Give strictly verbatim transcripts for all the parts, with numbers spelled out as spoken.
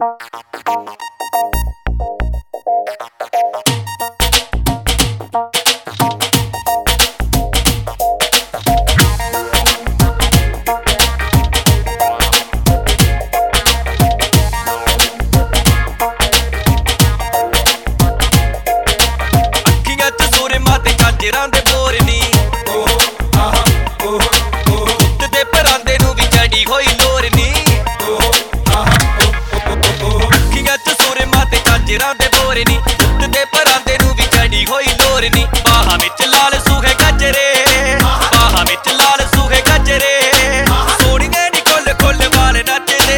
ਝਾਂਜਰਾਂ ਦੇ ਬੋਰ ਨੀ ਓਹ ਆਹ ਓਹ ਓਹ ਉੱਤ ਦੇ ਪਰਾਂਦੇ ਨੂੰ ਵੀ ਚੜੀ ਹੋਈ ਲੋਰ ਨੀ ਓਹ ਆਹ ਓਹ ਅੱਖੀਆਂ ਚ ਸੁਰਮਾ ਤੇ ਝਾਂਜਰਾਂ ਦੇ ਬੋਰ ਨੀ ਉੱਤ ਦੇ ਪਰਾਂਦੇ ਨੂੰ ਵੀ ਚੜੀ ਹੋਈ ਲੋਰ ਨੀ ਬਾਹਾਂ ਵਿੱਚ ਲਾਲ ਸੂਹੇ ਗਜਰੇ ਬਾਹਾਂ ਵਿੱਚ ਲਾਲ ਸੂਹੇ ਗਜਰੇ ਸੋਹਣੀਏ ਨੀ ਖੁੱਲ ਖੁੱਲ ਵਾਲ ਨੱਚਦੇ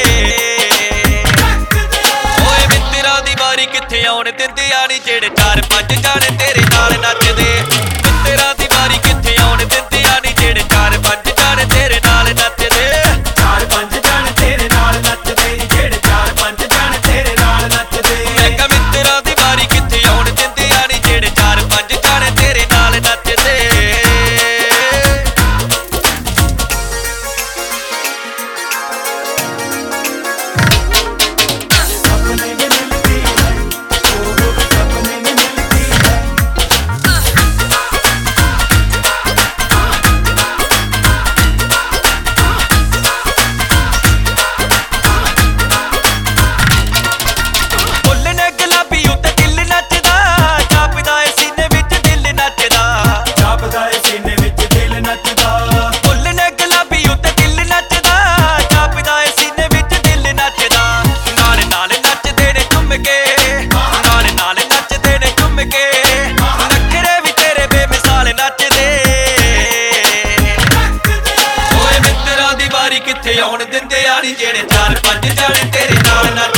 ਓਏ ਮਿੱਤਰਾਂ ਦੀ ਵਾਰੀ ਕਿੱਥੇ ਆਉਣ ਦਿੰਦੇ ਆ ਨੀ ਜਿਹੜੇ ਚਾਰ ਪੰਜ ਜਾਣੇ ਤੇਰੇ ਨਾਲ ਨੱਚਦੇ ਮਿੱਤਰਾਂ ਦੀ ਵਾਰੀ ਕਿੱਥੇ ਆਉਣ ਦਿੰਦੇ ਆ ਨੀ ਜਿਹੜੇ ਚਾਰ ਪੰਜ ਜਾਣੇ ਤੇਰੇ ਨਾਲ ਨੱਚਦੇ ਚਾਰ ਪੰਜ ਜਾਣੇ ਤੇਰੇ ਨਾਲ ਨੱਚਦੇ ਨੀ ਜਿਹੜੇ ਚਾਰ ਪੰਜ ਜਾਣੇ ਤੇਰੇ ਨਾਲ ਨੱਚਦੇ ਮੈਂ ਕਿਹਾ ਮਿੱਤਰਾਂ ਦੀ ਵਾਰੀ ਕਿੱਥੇ ਆਉਣ ਦਿੰਦੇ ਆ ਨੀ ਜਿਹੜੇ ਚਾਰ ਪੰਜ ਜਾਣੇ ਤੇਰੇ ਨਾਲ ਨੱਚਦੇ ਸਪਨੇ में मिलती है ओ सपने में मिलती है ਫੁੱਲ ਨੇ ਗੁਲਾਬੀ ਉੱਤੇ ਦਿਲ ਨੱਚਦਾ ਜਾਪਦਾ ਏ ਸੀਨੇ ਵਿੱਚ ਦਿਲ ਨੱਚਦਾ ਜਾਪਦਾ ਏ ਸੀਨੇ ਵਿੱਚ ਦਿਲ ਨੱਚਦਾ ਫੁੱਲ ਨੇ ਗੁਲਾਬੀ ਉੱਤੇ ਦਿਲ ਨੱਚਦਾ ਜਾਪਦਾ ਏ ਸੀਨੇ ਵਿੱਚ ਦਿਲ ਨੱਚਦਾ ਨਾਲ ਨਾਲ ਨੱਚਦੇ ਨੇ ਝੁੰਮ ਕੇ ਨਾਲ ਨਾਲ ਨੱਚਦੇ ਨੇ ਝੁੰਮ ਕੇ ਨਖਰੇ ਵੀ ਤੇਰੇ ਬੇਮਿਸਾਲ ਨੱਚਦੇ ਓਏ ਮਿੱਤਰਾਂ ਦੀ ਵਾਰੀ ਕਿੱਥੇ ਆਉਣ ਦਿੰਦੇ ਆ ਨੀ ਜਿਹੜੇ ਚਾਰ ਪੰਜ ਜਾਣੇ ਤੇਰੇ ਨਾਲ ਨੱਚਦੇ